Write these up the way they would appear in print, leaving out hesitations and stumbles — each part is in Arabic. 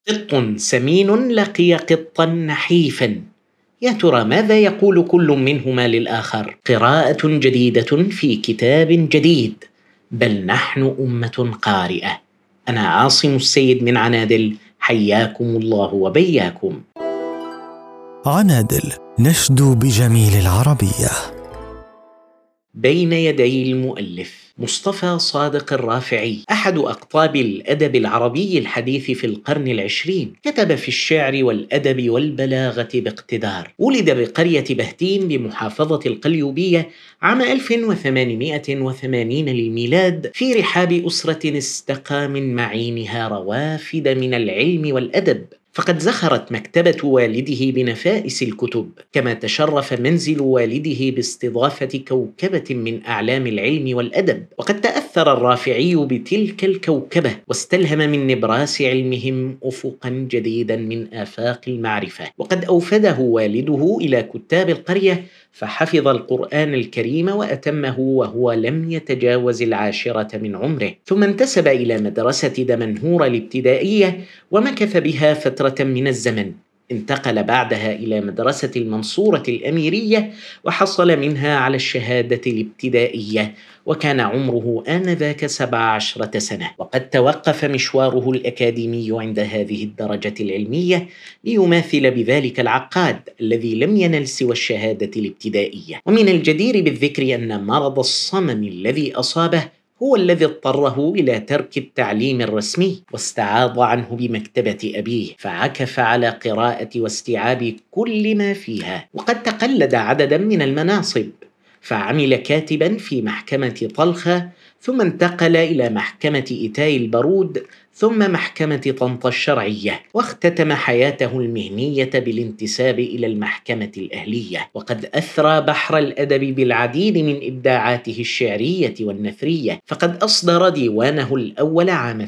قط سمين لقي قطا نحيفا، يا ترى ماذا يقول كل منهما للآخر؟ قراءة جديدة في كتاب جديد، بل نحن أمة قارئة. أنا عاصم السيد من عنادل، حياكم الله وبياكم. عنادل نشدو بجميل العربية. بين يدي المؤلف مصطفى صادق الرافعي، أحد أقطاب الأدب العربي الحديث في القرن العشرين. كتب في الشعر والأدب والبلاغة باقتدار. ولد بقرية بهتين بمحافظة القليوبية عام 1880 للميلاد، في رحاب أسرة استقى من معينها روافد من العلم والأدب. فقد زخرت مكتبة والده بنفائس الكتب، كما تشرف منزل والده باستضافة كوكبة من أعلام العلم والأدب. وقد تأثر الرافعي بتلك الكوكبة، واستلهم من نبراس علمهم أفقا جديدا من آفاق المعرفة. وقد أوفده والده إلى كتاب القرية، فحفظ القرآن الكريم وأتمه وهو لم يتجاوز 10 من عمره. ثم انتسب إلى مدرسة دمنهور الابتدائية، ومكث بها فترة من الزمن. انتقل بعدها إلى مدرسة المنصورة الأميرية، وحصل منها على الشهادة الابتدائية، وكان عمره آنذاك 17 سنة. وقد توقف مشواره الأكاديمي عند هذه الدرجة العلمية، ليماثل بذلك العقاد الذي لم ينل سوى الشهادة الابتدائية. ومن الجدير بالذكر أن مرض الصمم الذي أصابه هو الذي اضطره إلى ترك التعليم الرسمي، واستعاض عنه بمكتبة أبيه، فعكف على قراءة واستيعاب كل ما فيها. وقد تقلد عددا من المناصب، فعمل كاتبا في محكمة طلخة، ثم انتقل إلى محكمة إيتاي البارود، ثم محكمة طنطا الشرعية، واختتم حياته المهنية بالانتساب إلى المحكمة الأهلية. وقد أثرى بحر الأدب بالعديد من إبداعاته الشعرية والنثرية، فقد أصدر ديوانه الأول عام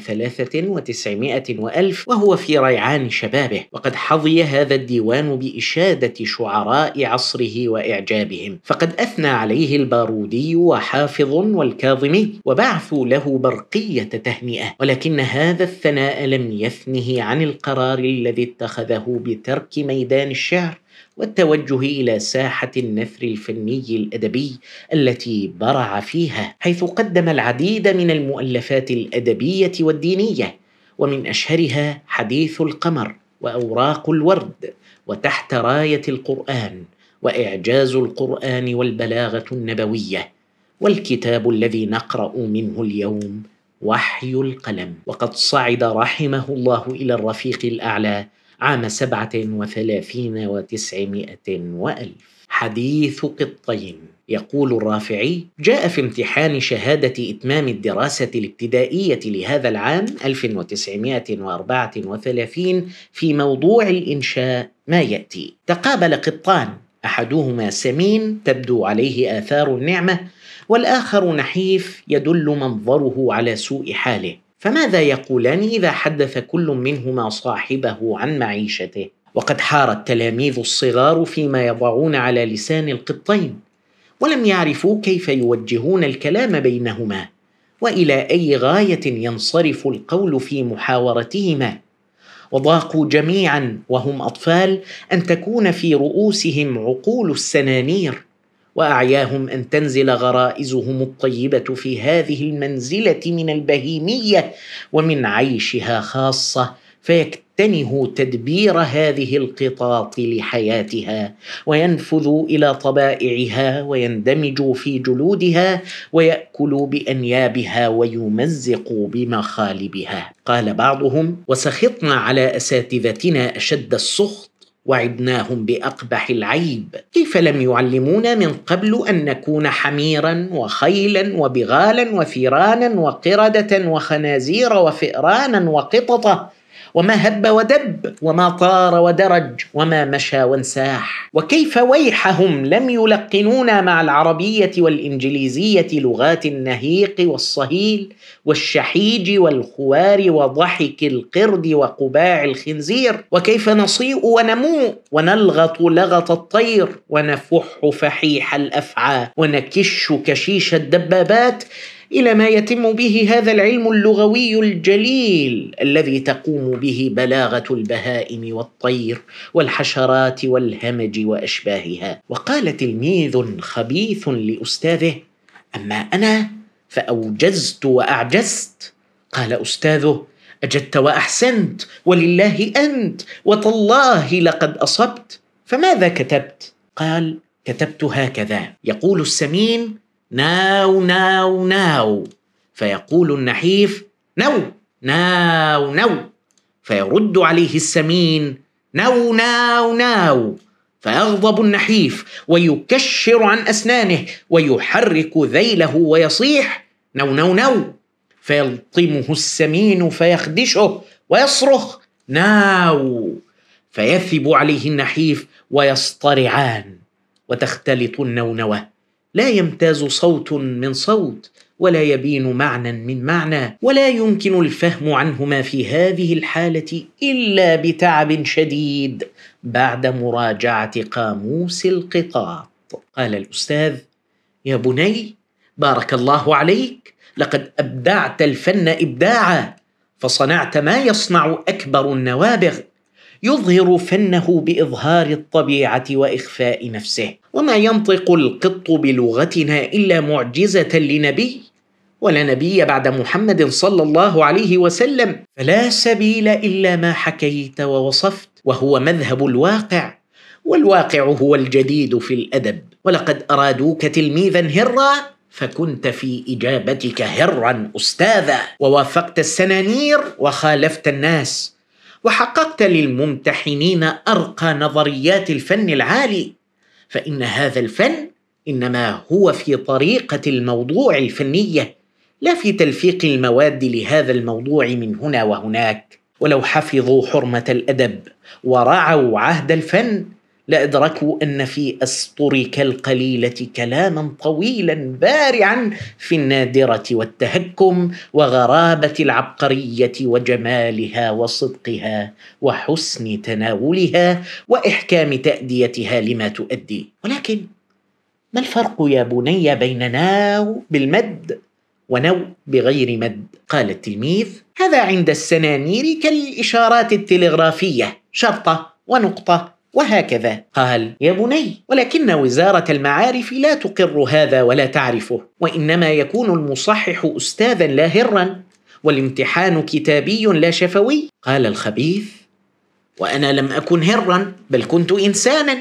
300 وألف وهو في ريعان شبابه. وقد حظي هذا الديوان بإشادة شعراء عصره وإعجابهم، فقد أثنى عليه البارودي وحافظ والكاظمي، وبعثوا له برقية تهنئة. ولكن هذا الثناء لم يثنه عن القرار الذي اتخذه بترك ميدان الشعر والتوجه إلى ساحة النثر الفني الأدبي التي برع فيها، حيث قدم العديد من المؤلفات الأدبية والدينية، ومن أشهرها حديث القمر، وأوراق الورد، وتحت راية القرآن، وإعجاز القرآن والبلاغة النبوية، والكتاب الذي نقرأ منه اليوم وحي القلم. وقد صعد رحمه الله إلى الرفيق الأعلى عام 37 و900 وألف. حديث قطين. يقول الرافعي: جاء في امتحان شهادة إتمام الدراسة الابتدائية لهذا العام 1934 في موضوع الإنشاء ما يأتي: تقابل قطان، أحدهما سمين تبدو عليه آثار النعمة، والآخر نحيف يدل منظره على سوء حاله، فماذا يقولان إذا حدث كل منهما صاحبه عن معيشته؟ وقد حار التلاميذ الصغار فيما يضعون على لسان القطين، ولم يعرفوا كيف يوجهون الكلام بينهما، وإلى أي غاية ينصرف القول في محاورتهما. وضاقوا جميعا وهم أطفال أن تكون في رؤوسهم عقول السنانير، وأعياهم أن تنزل غرائزهم الطيبة في هذه المنزلة من البهيمية ومن عيشها خاصة، فيكتنهوا تدبير هذه القطاط لحياتها، وينفذوا إلى طبائعها، ويندمجوا في جلودها، ويأكلوا بأنيابها، ويمزقوا بمخالبها. قال بعضهم: وسخطنا على أساتذتنا أشد السخط، وعدناهم بأقبح العيب. كيف لم يعلمونا من قبل أن نكون حميرا وخيلا وبغالا وثيرانا وقردة وخنازير وفئرانا وقططة، وما هب ودب، وما طار ودرج، وما مشى وانساح؟ وكيف ويحهم لم يلقنونا مع العربية والإنجليزية لغات النهيق والصهيل والشحيج والخوار وضحك القرد وقباع الخنزير؟ وكيف نصيء ونموء ونلغط لغط الطير ونفح فحيح الأفعى ونكش كشيش الدبابات إلى ما يتم به هذا العلم اللغوي الجليل الذي تقوم به بلاغة البهائم والطير والحشرات والهمج وأشباهها. وقال تلميذ خبيث لأستاذه: أما أنا فأوجزت وأعجزت. قال أستاذه: أجدت وأحسنت، ولله أنت، وتالله لقد أصبت. فماذا كتبت؟ قال: كتبت هكذا: يقول السمين: ناو ناو ناو، فيقول النحيف: نو ناو نو، فيرد عليه السمين: نو ناو ناو، فيغضب النحيف ويكشر عن أسنانه ويحرك ذيله ويصيح: نو نو نو، فيلطمه السمين فيخدشه ويصرخ: ناو، فيثب عليه النحيف ويصطرعان، وتختلط النونوة، لا يمتاز صوت من صوت، ولا يبين معنى من معنى، ولا يمكن الفهم عنهما في هذه الحالة إلا بتعب شديد بعد مراجعة قاموس القطاط. قال الأستاذ: يا بني، بارك الله عليك، لقد أبدعت الفن إبداعا، فصنعت ما يصنع أكبر النوابغ، يظهر فنه بإظهار الطبيعة وإخفاء نفسه. وما ينطق القط بلغتنا إلا معجزة لنبي، ولا نبي بعد محمد صلى الله عليه وسلم، فلا سبيل إلا ما حكيت ووصفت، وهو مذهب الواقع، والواقع هو الجديد في الأدب. ولقد أرادوك تلميذا هرا، فكنت في إجابتك هرا أستاذا، ووافقت السنانير وخالفت الناس، وحققت للممتحنين أرقى نظريات الفن العالي. فإن هذا الفن إنما هو في طريقة الموضوع الفنية، لا في تلفيق المواد لهذا الموضوع من هنا وهناك. ولو حفظوا حرمة الأدب ورعوا عهد الفن لأدركوا أن في أسطرك القليلة كلاما طويلا بارعا في النادرة والتهكم وغرابة العبقرية وجمالها وصدقها وحسن تناولها وإحكام تأديتها لما تؤدي. ولكن ما الفرق يا بني بين ناو بالمد ونو بغير مد؟ قال التلميذ: هذا عند السنانير كالإشارات التلغرافية، شرطة ونقطة وهكذا. قال: يا بني، ولكن وزارة المعارف لا تقر هذا ولا تعرفه، وإنما يكون المصحح أستاذا لا هرا، والامتحان كتابي لا شفوي. قال الخبيث: وأنا لم أكن هرا، بل كنت إنسانا،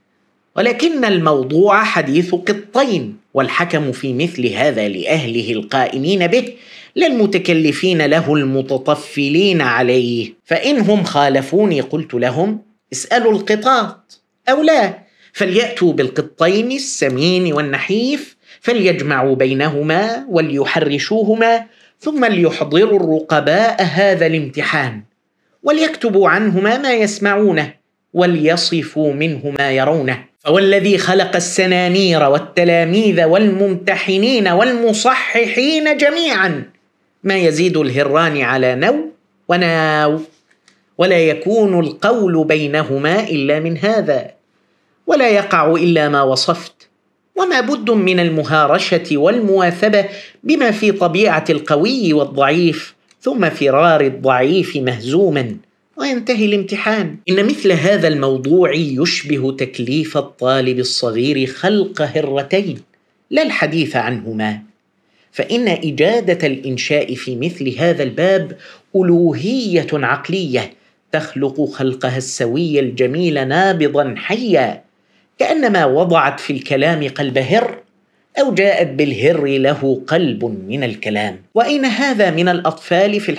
ولكن الموضوع حديث قطين، والحكم في مثل هذا لأهله القائمين به، لا المتكلفين له المتطفلين عليه. فإنهم خالفوني قلت لهم: اسألوا القطاط، أو لا، فليأتوا بالقطين السمين والنحيف، فليجمعوا بينهما وليحرشوهما، ثم ليحضروا الرقباء هذا الامتحان، وليكتبوا عنهما ما يسمعونه، وليصفوا منه ما يرونه. فوالذي خلق السنانير والتلاميذ والممتحنين والمصححين جميعا ما يزيد الهران على نو وناو، ولا يكون القول بينهما إلا من هذا، ولا يقع إلا ما وصفت. وما بد من المهارشة والمواثبة بما في طبيعة القوي والضعيف، ثم فرار الضعيف مهزوما، وينتهي الامتحان. إن مثل هذا الموضوع يشبه تكليف الطالب الصغير خلق هرتين، لا الحديث عنهما، فإن إجادة الإنشاء في مثل هذا الباب ألوهية عقلية تخلق خلقها السوي الجميل نابضا حيا، كأنما وضعت في الكلام قلب هر، أو جاءت بالهر له قلب من الكلام. وأين هذا من الأطفال في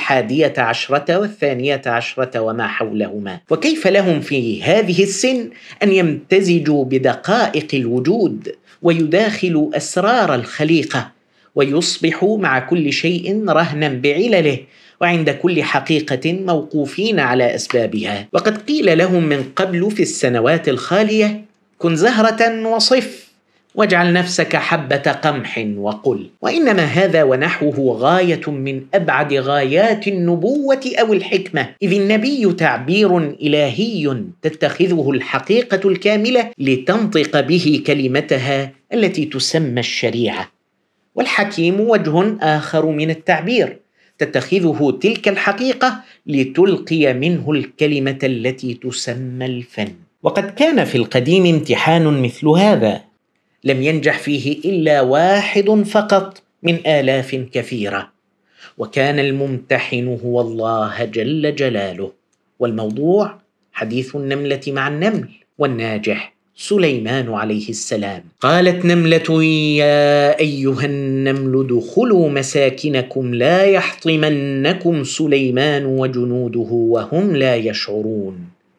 11 و12 وما حولهما؟ وكيف لهم في هذه السن أن يمتزجوا بدقائق الوجود ويداخلوا أسرار الخليقة، ويصبحوا مع كل شيء رهنا بعلله، وعند كل حقيقة موقوفين على أسبابها؟ وقد قيل لهم من قبل في السنوات الخالية: كن زهرة وصف، واجعل نفسك حبة قمح وقل. وإنما هذا ونحوه غاية من أبعد غايات النبوة أو الحكمة، إذ النبي تعبير إلهي تتخذه الحقيقة الكاملة لتنطق به كلمتها التي تسمى الشريعة. والحكيم وجه آخر من التعبير، تتخذه تلك الحقيقة لتلقي منه الكلمة التي تسمى الفن. وقد كان في القديم امتحان مثل هذا، لم ينجح فيه إلا واحد فقط من آلاف كثيرة، وكان الممتحن هو الله جل جلاله. والموضوع حديث النملة مع النمل، والناجح سليمان عليه السلام. قالت نملة يا أيها النمل ادخلوا مساكنكم لا يحطمنكم سليمان وجنوده وهم لا يشعرون،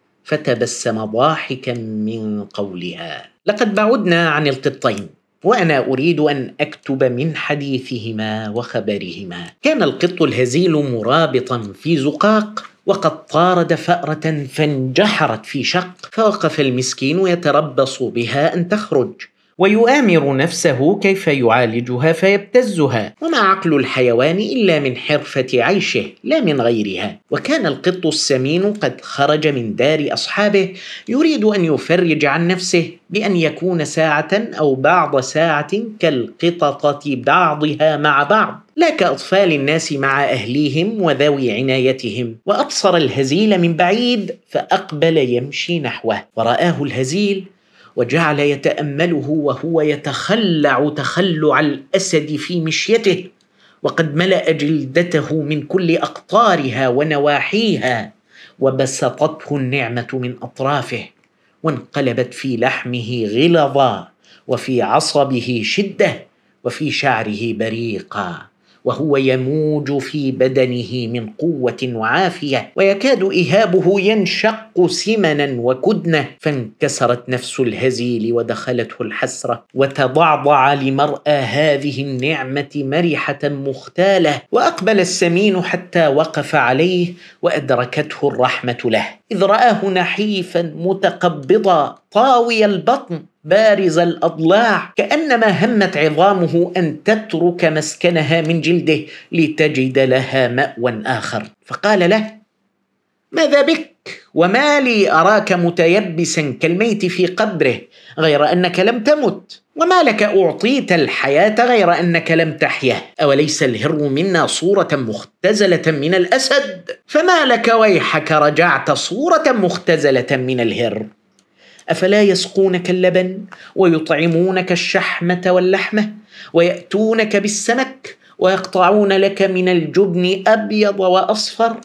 فتبسم ضاحكا من قولها. لقد بعدنا عن القطين، وأنا أريد أن أكتب من حديثهما وخبرهما. كان القط الهزيل مرابطا في زقاق، وقد طارد فأرة فانجحرت في شق، فوقف المسكين يتربص بها أن تخرج، ويؤامر نفسه كيف يعالجها فيبتزها، وما عقل الحيوان إلا من حرفة عيشه لا من غيرها. وكان القط السمين قد خرج من دار أصحابه يريد أن يفرج عن نفسه بأن يكون ساعة أو بعض ساعة كالقططة بعضها مع بعض، لا كأطفال الناس مع أهليهم وذوي عنايتهم. وأبصر الهزيل من بعيد فأقبل يمشي نحوه، ورآه الهزيل وجعل يتأمله وهو يتخلع تخلع الأسد في مشيته، وقد ملأ جلدته من كل أقطارها ونواحيها، وبسطته النعمة من أطرافه، وانقلبت في لحمه غلظا، وفي عصبه شدة، وفي شعره بريقا، وهو يموج في بدنه من قوة وعافية، ويكاد إهابه ينشق سمنا وكدنة. فانكسرت نفس الهزيل ودخلته الحسرة، وتضعضع لمرأى هذه النعمة مرحة مختالة. وأقبل السمين حتى وقف عليه، وأدركته الرحمة له، إذ رآه نحيفا متقبضا طاوي البطن بارز الأضلاع، كأنما همت عظامه أن تترك مسكنها من جلده لتجد لها مأوى آخر. فقال له: ماذا بك؟ وما لي أراك متيبسا كالميت في قبره غير أنك لم تمت؟ وما لك أعطيت الحياة غير أنك لم تحيه؟ أوليس الهر منا صورة مختزلة من الأسد؟ فما لك ويحك رجعت صورة مختزلة من الهر؟ أفلا يسقونك اللبن ويطعمونك الشحمة واللحمة، ويأتونك بالسمك ويقطعون لك من الجبن أبيض وأصفر،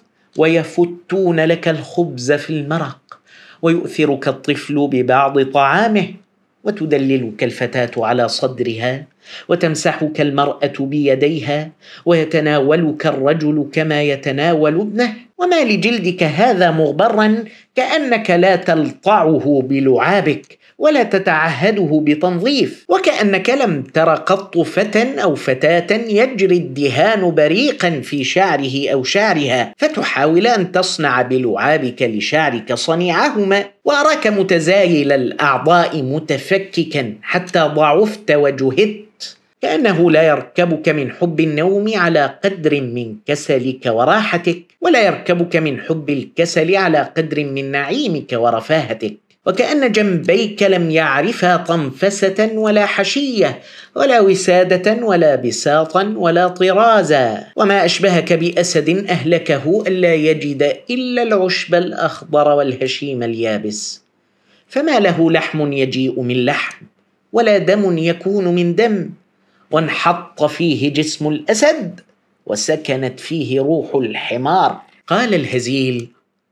ويفتون لك الخبز في المرق، ويؤثرك الطفل ببعض طعامه، وتدللك الفتاة على صدرها، وتمسحك المرأة بيديها، ويتناولك الرجل كما يتناول ابنه. وما لجلدك هذا مغبرا كأنك لا تلطعه بلعابك ولا تتعهده بتنظيف، وكأنك لم تر قط فتى أو فتاة يجري الدهان بريقا في شعره أو شعرها فتحاول أن تصنع بلعابك لشعرك صنيعهما. وأراك متزايل الأعضاء متفككا حتى ضعفت وجهدت، كأنه لا يركبك من حب النوم على قدر من كسلك وراحتك، ولا يركبك من حب الكسل على قدر من نعيمك ورفاهتك، وكأن جنبيك لم يعرفا طنفسة ولا حشية ولا وسادة ولا بساطا ولا طرازا. وما أشبهك بأسد أهلكه ألا يجد إلا العشب الأخضر والهشيم اليابس، فما له لحم يجيء من لحم ولا دم يكون من دم، وانحط فيه جسم الأسد وسكنت فيه روح الحمار. قال الهزيل: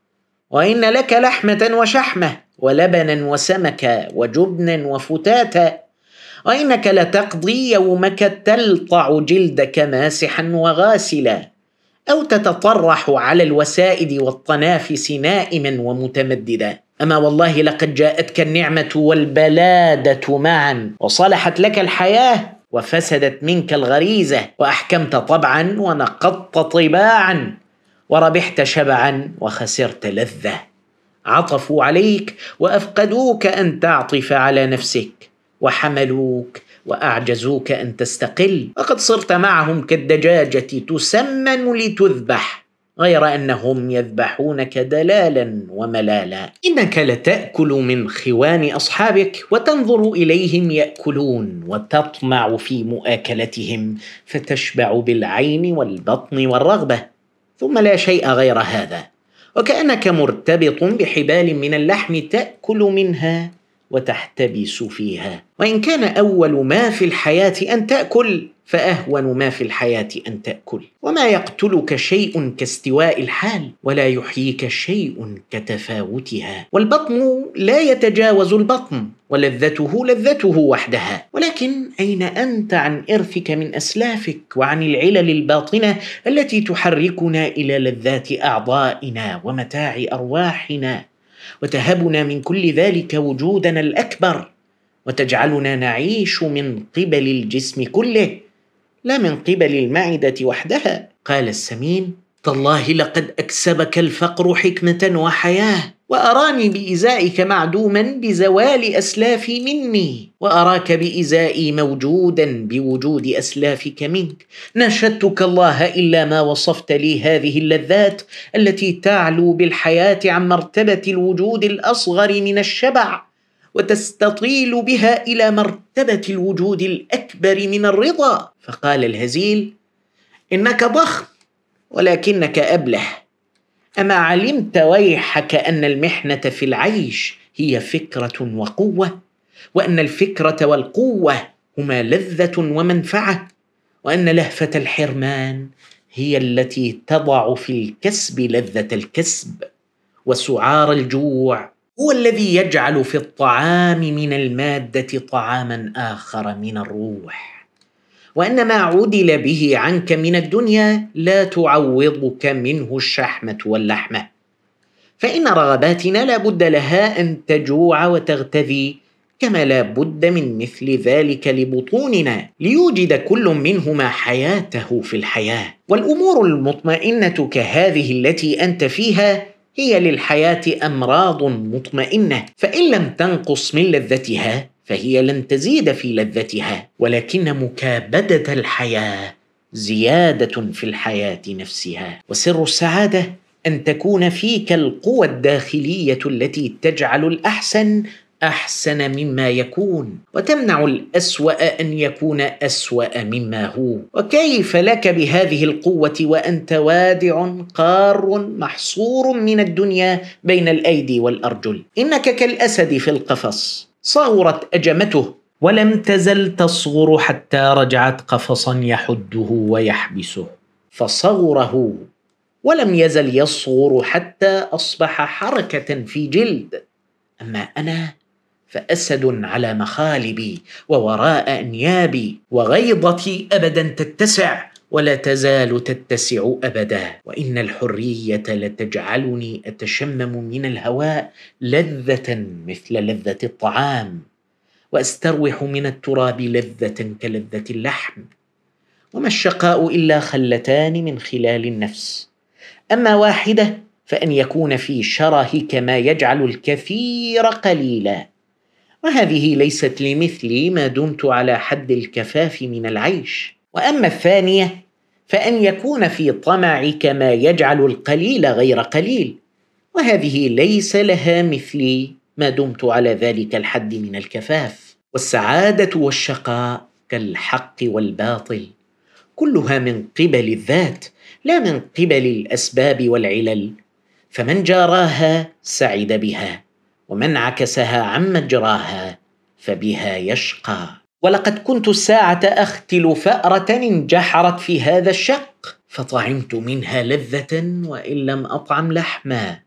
وإن لك لحمة وشحمة ولبنا وسمكا وجبنا وفتاتا، وإنك لتقضي يومك تلطع جلدك ماسحا وغاسلا، أو تتطرح على الوسائد والطنافس نائما ومتمددا. أما والله لقد جاءتك النعمة والبلادة معا، وصلحت لك الحياة وفسدت منك الغريزة، وأحكمت طبعا ونقضت طباعا، وربحت شبعا وخسرت لذة. عطفوا عليك وأفقدوك أن تعطف على نفسك، وحملوك وأعجزوك أن تستقل، وقد صرت معهم كالدجاجة تسمن لتذبح، غير أنهم يذبحونك دلالا وملالا. إنك لتأكل من خوان أصحابك وتنظر إليهم يأكلون وتطمع في مؤاكلتهم، فتشبع بالعين والبطن والرغبة، ثم لا شيء غير هذا، وكأنك مرتبط بحبال من اللحم تأكل منها وتحتبس فيها. وإن كان أول ما في الحياة أن تأكل، فأهون ما في الحياة أن تأكل. وما يقتلك شيء كاستواء الحال، ولا يحييك شيء كتفاوتها. والبطن لا يتجاوز البطن، ولذته لذته وحدها. ولكن أين أنت عن إرثك من أسلافك، وعن العلل الباطنة التي تحركنا إلى لذات أعضائنا ومتاع أرواحنا، وتهبنا من كل ذلك وجودنا الأكبر، وتجعلنا نعيش من قبل الجسم كله لا من قبل المعدة وحدها؟ قال السمين: تالله لقد أكسبك الفقر حكمة وحياة، وأراني بإزائك معدوما بزوال أسلافي مني، وأراك بإزائي موجودا بوجود أسلافك منك. نشدتك الله إلا ما وصفت لي هذه اللذات التي تعلو بالحياة عن مرتبة الوجود الأصغر من الشبع، وتستطيل بها إلى مرتبة الوجود الأكبر من الرضا. فقال الهزيل: إنك ضخم ولكنك أبله. أما علمت ويحك أن المحنة في العيش هي فكرة وقوة، وأن الفكرة والقوة هما لذة ومنفعة، وأن لهفة الحرمان هي التي تضع في الكسب لذة الكسب، وسعار الجوع هو الذي يجعل في الطعام من المادة طعاما آخر من الروح، وأن ما عُدل به عنك من الدنيا لا تعوضك منه الشحمة واللحمة. فإن رغباتنا لا بد لها أن تجوع وتغتذي، كما لا بد من مثل ذلك لبطوننا، ليوجد كل منهما حياته في الحياة. والأمور المطمئنة كهذه التي أنت فيها هي للحياة أمراض مطمئنة، فإن لم تنقص من لذتها فهي لن تزيد في لذتها، ولكن مكابدة الحياة زيادة في الحياة نفسها. وسر السعادة أن تكون فيك القوى الداخلية التي تجعل الأحسن أحسن مما يكون، وتمنع الأسوأ أن يكون أسوأ مما هو. وكيف لك بهذه القوة وأنت وادع قار محصور من الدنيا بين الأيدي والأرجل؟ إنك كالأسد في القفص، صغرت أجمته ولم تزل تصغر حتى رجعت قفصا يحده ويحبسه، فصغره ولم يزل يصغر حتى أصبح حركة في جلد. أما أنا فأسد على مخالبي ووراء أنيابي، وغيضتي أبدا تتسع ولا تزال تتسع أبدا. وإن الحرية لتجعلني أتشمم من الهواء لذة مثل لذة الطعام، وأستروح من التراب لذة كلذة اللحم. وما الشقاء إلا خلتان من خلال النفس، أما واحدة فأن يكون في شرهك ما يجعل الكثير قليلا، وهذه ليست لمثلي ما دمت على حد الكفاف من العيش. وأما الثانية فأن يكون في طمعك ما يجعل القليل غير قليل، وهذه ليس لها مثلي ما دمت على ذلك الحد من الكفاف. والسعادة والشقاء كالحق والباطل، كلها من قبل الذات لا من قبل الأسباب والعلل، فمن جاراها سعد بها، ومن عكسها عن مجراها فبها يشقى. ولقد كنت الساعة أختل فأرة انجحرت في هذا الشق، فطعمت منها لذة وإن لم أطعم لحما.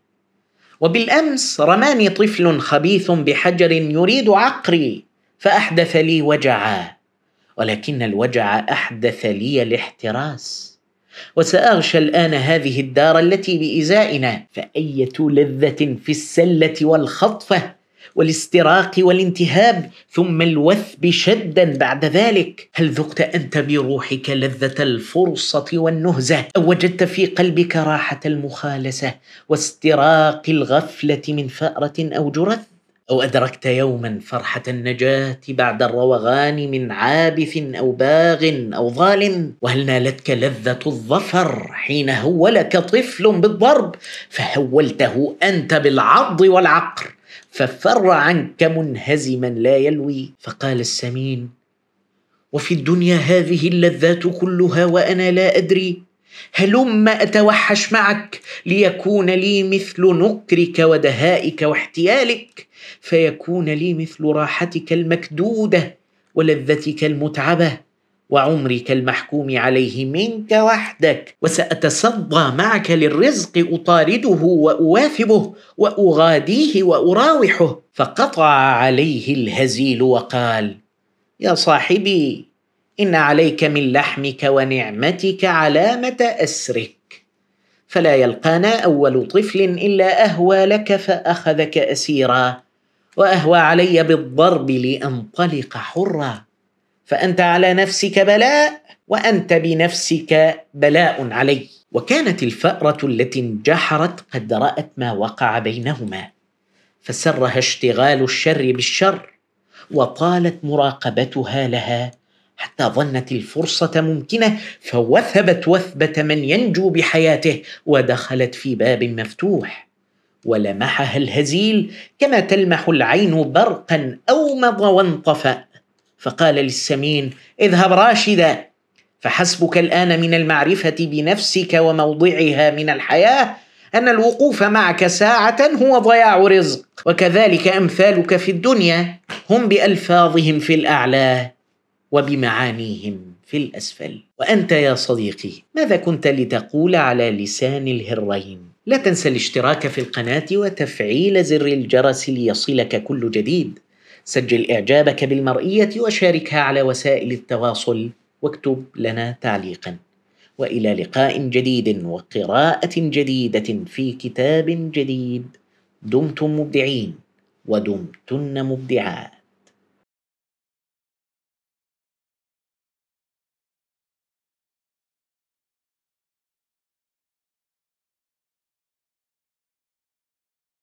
وبالأمس رماني طفل خبيث بحجر يريد عقري، فأحدث لي وجعا، ولكن الوجع أحدث لي الاحتراس. وسأغشى الآن هذه الدار التي بإزائنا، فأية لذة في السلة والخطفة والاستراق والانتهاب، ثم الوثب شدا بعد ذلك. هل ذقت أنت بروحك لذة الفرصة والنهزة، أو وجدت في قلبك راحة المخالسة واستراق الغفلة من فأرة أو جرث؟ أو أدركت يوما فرحة النجاة بعد الروغان من عابث أو باغ أو ظالم؟ وهل نالتك لذة الظفر حين هولك طفل بالضرب فهولته أنت بالعض والعقر ففر عنك منهزما لا يلوي؟ فقال السمين: وفي الدنيا هذه اللذات كلها وأنا لا أدري؟ هلم أتوحش معك ليكون لي مثل نكرك ودهائك واحتيالك، فيكون لي مثل راحتك المكدودة ولذتك المتعبة وعمرك المحكوم عليه منك وحدك، وسأتصدى معك للرزق أطارده وأواثبه وأغاديه وأراوحه. فقطع عليه الهزيل وقال: يا صاحبي، إن عليك من لحمك ونعمتك علامة أسرك، فلا يلقانا أول طفل إلا أهوى لك فأخذك أسيرا، وأهوى علي بالضرب لأنطلق حرا، فأنت على نفسك بلاء وأنت بنفسك بلاء علي. وكانت الفأرة التي انجحرت قد رأت ما وقع بينهما، فسرها اشتغال الشر بالشر، وطالت مراقبتها لها حتى ظنت الفرصة ممكنة، فوثبت وثبة من ينجو بحياته ودخلت في باب مفتوح، ولمحها الهزيل كما تلمح العين برقا أومض وانطفأ، فقال للسمين: اذهب راشدا، فحسبك الآن من المعرفة بنفسك وموضعها من الحياة أن الوقوف معك ساعة هو ضياع رزق، وكذلك أمثالك في الدنيا هم بألفاظهم في الأعلى وبمعانيهم في الأسفل. وأنت يا صديقي، ماذا كنت لتقول على لسان الهرين؟ لا تنسى الاشتراك في القناة وتفعيل زر الجرس ليصلك كل جديد. سجل إعجابك بالمرئية وشاركها على وسائل التواصل، واكتب لنا تعليقا. وإلى لقاء جديد وقراءة جديدة في كتاب جديد. دمتم مبدعين ودمتن مبدعات.